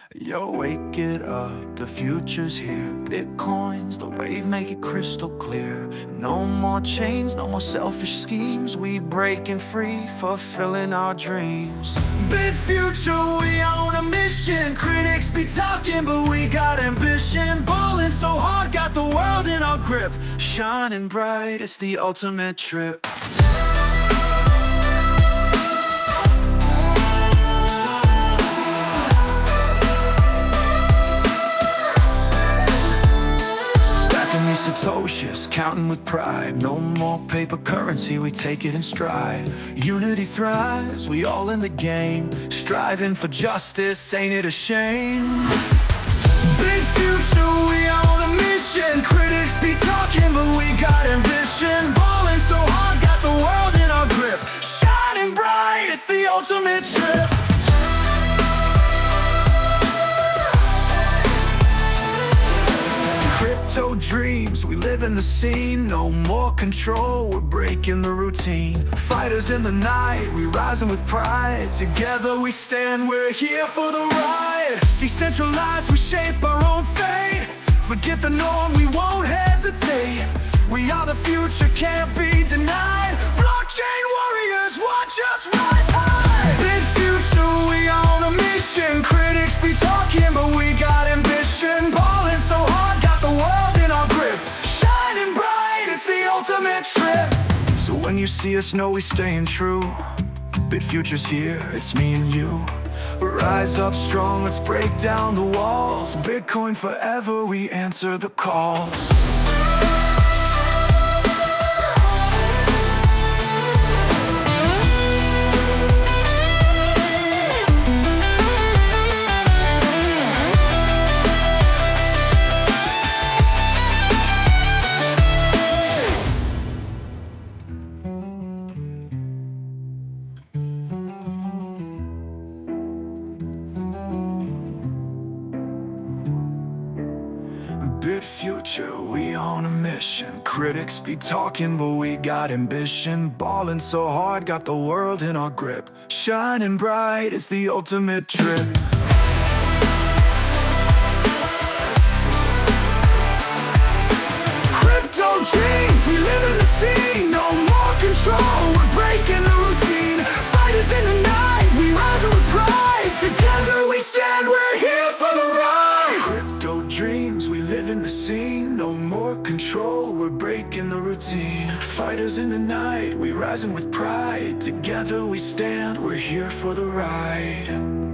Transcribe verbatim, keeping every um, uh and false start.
Yo, wake it up, the future's here. Bitcoins, the wave, make it crystal clear. No more chains, no more selfish schemes. We breaking free, fulfilling our dreams. Bit future, we on a mission. Critics be talking, but we got ambition. Ballin' so hard, got the world in our grip. Shining bright, it's the ultimate trip. Satoshis, counting with pride. No more paper currency, we take it in stride. Unity thrives, we all in the game. Striving for justice, ain't it a shame? Big future, we on a mission. Critics be talking, but we got ambition. Ballin' so hard, got the world in our grip. Shining bright, it's the ultimate trip. Crypto dreams, we live in the scene. No more control, we're breaking the routine. Fighters in the night, we rising with pride. Together we stand, we're here for the ride. Decentralized, we shape our own fate. Forget the norm, we won't hesitate. We are the future, can't be denied. Blockchain warriors, watch us rise high. Big future, we on a mission. Critics be talking, but we got ambition. Ballin' so hard, got the world in our grip. Shining bright, it's the ultimate trip. So when you see us, know we staying true. Bit future's here, it's me and you. Rise up strong, let's break down the walls. Bitcoin forever, we answer the calls. Bit future, we on a mission. Critics be talking, but we got ambition. Ballin' so hard, got the world in our grip. Shining bright, it's the ultimate trip. Crypto dreams, we live in the scene. No more control, we're breaking the routine. Fighters in the night, we rise with pride. Together we stand, we're here for the ride. Crypto dreams, we live in the scene. No more control, we're breaking the routine. Fighters in the night, we rising with pride. Together we stand, we're here for the ride.